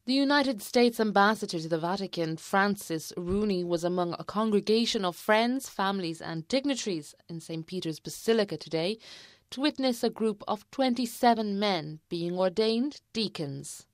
The United States ambassador to the Vatican, Francis Rooney, was among a congregation of friends, families and dignitaries in St. Peter's Basilica today to witness a group of 27 men being ordained deacons.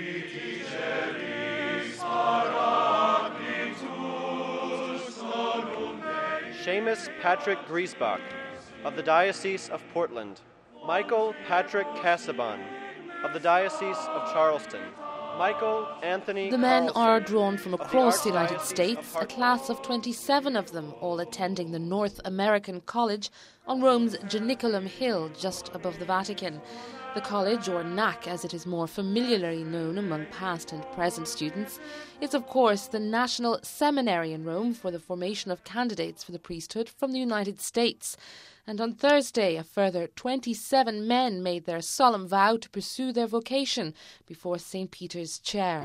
Seamus Patrick Griesbach of the Diocese of Portland, Michael Patrick Casaubon of the Diocese of Charleston, Michael Anthony The men Carlson are drawn from across the United Archdiocese States, of a class of 27 of them, all attending the North American College on Rome's Janiculum Hill, just above the Vatican. The college, or NAC as it is more familiarly known among past and present students, is of course the national seminary in Rome for the formation of candidates for the priesthood from the United States. And on Thursday, a further 27 men made their solemn vow to pursue their vocation before St. Peter's chair.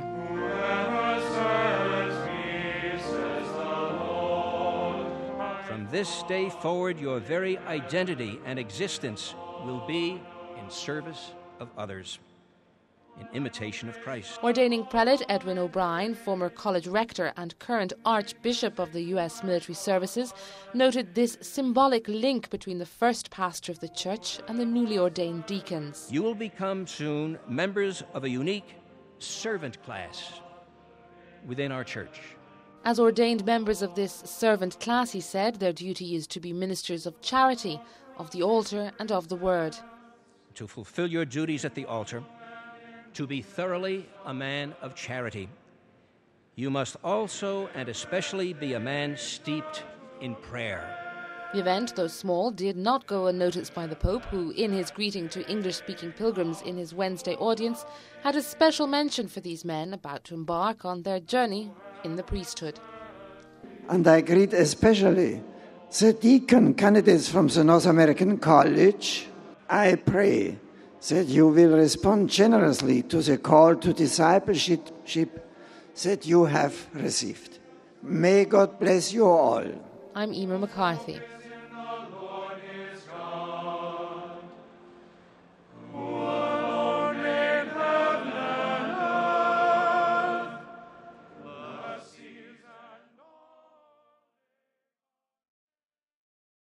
From this day forward, your very identity and existence will be in service of others, in imitation of Christ. Ordaining prelate Edwin O'Brien, former college rector and current Archbishop of the U.S. Military Services, noted this symbolic link between the first pastor of the church and the newly ordained deacons. You will become soon members of a unique servant class within our church. As ordained members of this servant class, he said, their duty is to be ministers of charity, of the altar and of the word. To fulfill your duties at the altar, to be thoroughly a man of charity, you must also and especially be a man steeped in prayer. The event, though small, did not go unnoticed by the Pope, who, in his greeting to English-speaking pilgrims in his Wednesday audience, had a special mention for these men about to embark on their journey in the priesthood. And I greet especially the deacon candidates from the North American College. I pray that you will respond generously to the call to discipleship that you have received. May God bless you all. I'm Emer McCarthy.